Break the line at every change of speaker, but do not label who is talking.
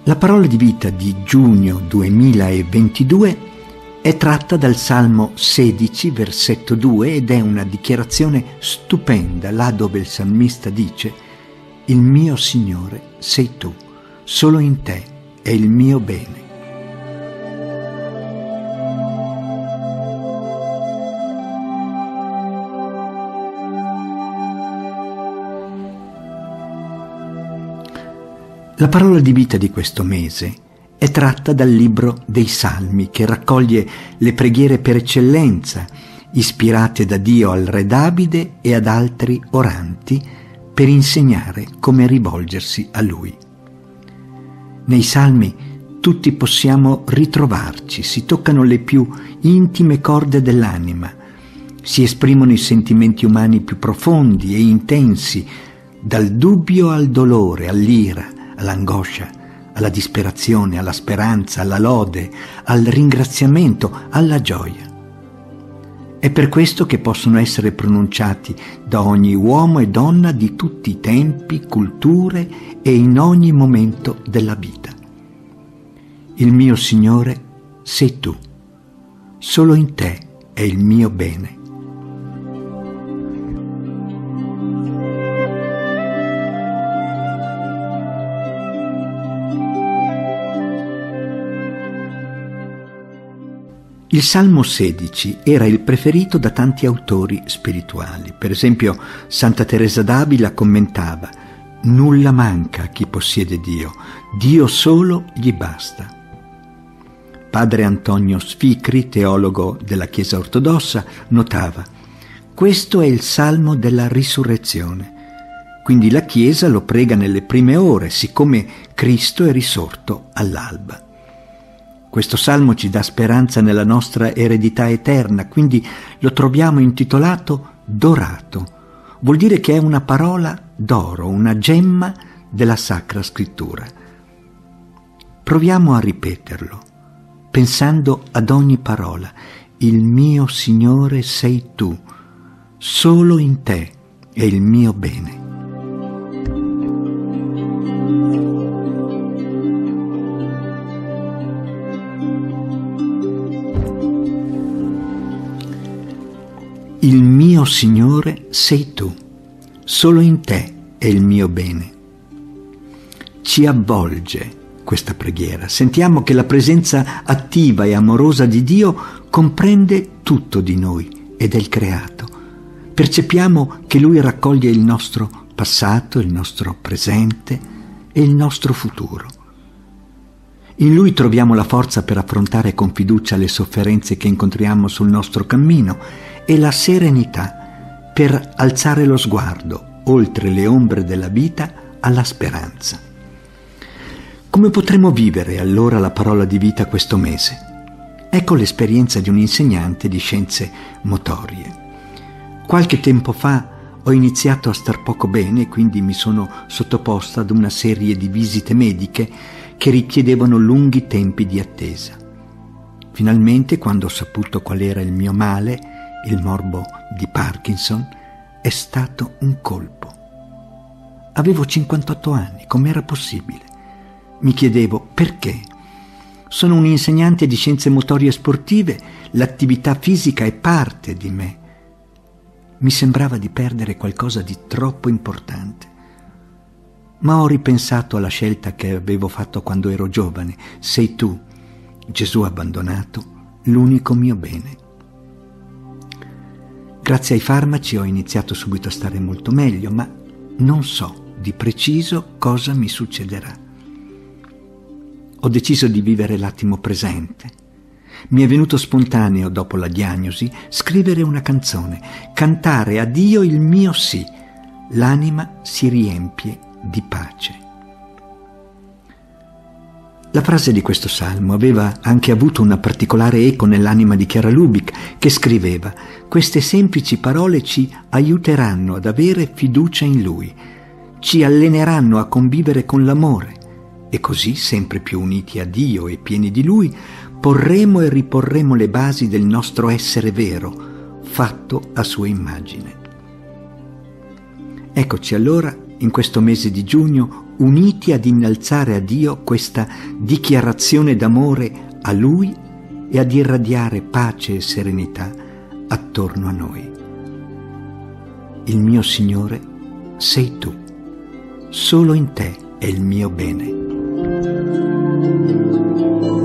La parola di vita di giugno 2022 è tratta dal Salmo 16, versetto 2, ed è una dichiarazione stupenda, là dove il salmista dice: «Il mio Signore sei tu, solo in te è il mio bene». La parola di vita di questo mese è tratta dal libro dei Salmi, che raccoglie le preghiere per eccellenza, ispirate da Dio al re Davide e ad altri oranti, per insegnare come rivolgersi a Lui. Nei Salmi tutti possiamo ritrovarci, si toccano le più intime corde dell'anima, si esprimono i sentimenti umani più profondi e intensi, dal dubbio al dolore, all'ira, all'angoscia, alla disperazione, alla speranza, alla lode, al ringraziamento, alla gioia. È per questo che possono essere pronunciati da ogni uomo e donna di tutti i tempi, culture e in ogni momento della vita. Il mio Signore sei tu, solo in te è il mio bene. Il Salmo 16 era il preferito da tanti autori spirituali. Per esempio, Santa Teresa d'Avila commentava: «Nulla manca a chi possiede Dio, Dio solo gli basta». Padre Antonio Sficri, teologo della Chiesa ortodossa, notava: «Questo è il Salmo della risurrezione. Quindi la Chiesa lo prega nelle prime ore, siccome Cristo è risorto all'alba». Questo salmo ci dà speranza nella nostra eredità eterna, quindi lo troviamo intitolato Dorato. Vuol dire che è una parola d'oro, una gemma della Sacra Scrittura. Proviamo a ripeterlo, pensando ad ogni parola. Il mio Signore sei tu, solo in te è il mio bene. Il mio Signore sei tu, solo in te è il mio bene. Ci avvolge questa preghiera. Sentiamo che la presenza attiva e amorosa di Dio comprende tutto di noi ed è il creato. Percepiamo che Lui raccoglie il nostro passato, il nostro presente e il nostro futuro. In Lui troviamo la forza per affrontare con fiducia le sofferenze che incontriamo sul nostro cammino e la serenità per alzare lo sguardo oltre le ombre della vita alla speranza. Come potremo vivere allora la parola di vita questo mese? Ecco l'esperienza di un insegnante di scienze motorie. Qualche tempo fa ho iniziato a star poco bene, quindi mi sono sottoposta ad una serie di visite mediche che richiedevano lunghi tempi di attesa. Finalmente, quando ho saputo qual era il mio male, il morbo di Parkinson, è stato un colpo. Avevo 58 anni, com'era possibile? Mi chiedevo perché. Sono un insegnante di scienze motorie sportive, l'attività fisica è parte di me. Mi sembrava di perdere qualcosa di troppo importante. Ma ho ripensato alla scelta che avevo fatto quando ero giovane. Sei tu, Gesù abbandonato, l'unico mio bene. Grazie ai farmaci ho iniziato subito a stare molto meglio, ma non so di preciso cosa mi succederà. Ho deciso di vivere l'attimo presente. Mi è venuto spontaneo, dopo la diagnosi, scrivere una canzone, cantare a Dio il mio sì. L'anima si riempie di pace. La frase di questo salmo aveva anche avuto una particolare eco nell'anima di Chiara Lubick, che scriveva: «Queste semplici parole ci aiuteranno ad avere fiducia in Lui, ci alleneranno a convivere con l'amore e così, sempre più uniti a Dio e pieni di Lui, porremo e riporremo le basi del nostro essere vero, fatto a sua immagine». Eccoci allora in questo mese di giugno, uniti ad innalzare a Dio questa dichiarazione d'amore a Lui e ad irradiare pace e serenità attorno a noi. Il mio Signore sei tu, solo in te è il mio bene.